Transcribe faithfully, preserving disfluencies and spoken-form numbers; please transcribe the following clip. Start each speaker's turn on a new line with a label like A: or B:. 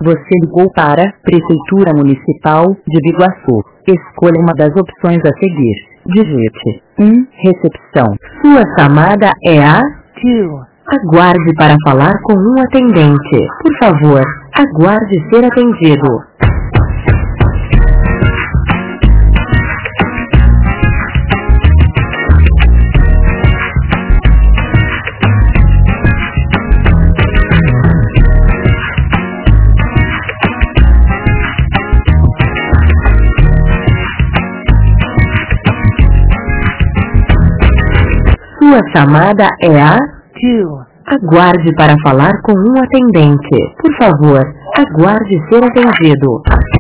A: Você ligou para Prefeitura Municipal de Biguaçu. Escolha uma das opções a seguir. Digite um. Recepção. Sua chamada é a dois. Aguarde para falar com um atendente. Por favor, aguarde ser atendido. Sua chamada é a dois. Aguarde para falar com um atendente. Por favor, aguarde ser atendido.